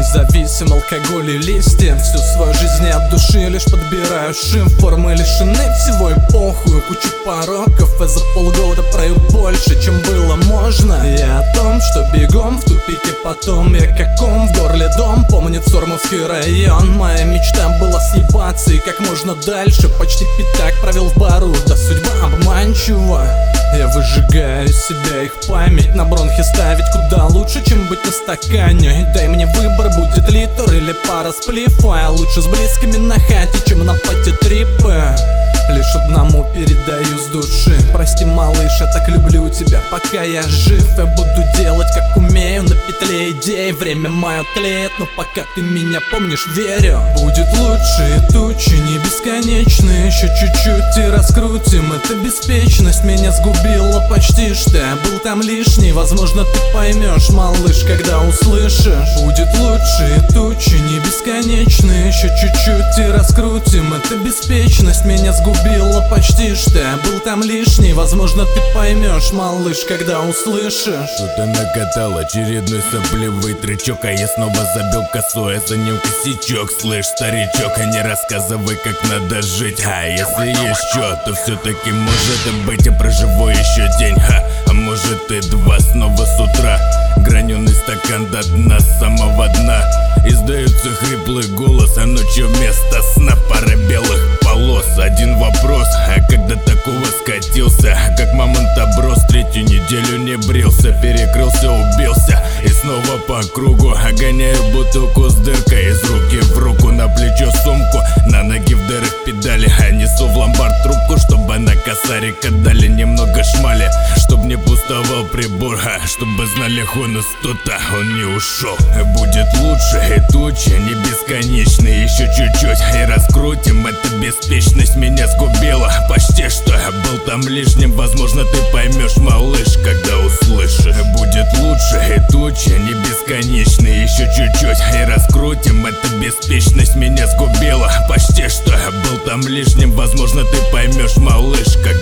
зависим, алкоголь и листья. Всю свою жизнь не от души, лишь подбираю шим. Формы лишены всего и похуй, куча пороков. И за полгода прою больше, чем было можно. Я о том, что бегом в тупике потом. Я каком в горле дом, помнит Сормовский район. Моя мечта была съебаться и как можно дальше. Почти пятак провел в бару, да судьба обманчива. Я выжигаю из себя их память, на бронхе ставить куда лучше, чем быть на стакане. И дай мне выбор, будет литр или пара сплифа. Я лучше с близкими на хате, чем на пати трипы. Лишь одному передаю с души: прости, малыш, я так люблю тебя, пока я жив. Я буду делать, как умею, на петле идей. Время мое тлеет, но пока ты меня помнишь, верю. Будет лучше, и тучи не бесконечны. Еще чуть-чуть и раскрутим. Эта беспечность меня сгубила почти что. Я был там лишний, возможно, ты поймешь, малыш, когда услышишь. Будет лучше, и тучи не бесконечны. Еще чуть-чуть и раскрутим. Эта беспечность меня сгубила почти что. Я был там лишний, возможно, ты поймешь, малыш, когда услышишь. Что-то накатал очередной сопливый трючок, а я снова забил косу, а за ним косячок. Слышь, старичок, а не рассказывай, как надо жить. А если есть что, то все-таки может быть я проживу еще день, а может и два снова с утра. Граненый стакан до дна, с самого дна. Издается хриплый голос, а ночью вместо сна пара белых полос. Один вопрос, а когда такого скатился? Как мамонт-оброс, третью неделю не брился. Перекрылся, убился и снова по кругу. Гоняю бутылку с дыркой из руки в руку. На плечо сумку, на ноги в дырах педали. А несу в ломбард трубку, чтобы на косарика дали немного шмали, чтоб не пустовал прибор, чтобы знали хонус кто-то, он не ушел. Будет лучше, и тучи не бесконечны. Еще чуть-чуть и раскрутим. Эта беспечность меня сгубила почти что. Я был там лишним, возможно, ты поймешь, малыш, когда услышишь. Будет лучше, и тучи не бесконечны. Еще чуть-чуть и раскрутим. Эта беспечность меня сгубила почти что. Я был там лишним, возможно, ты поймешь, малыш,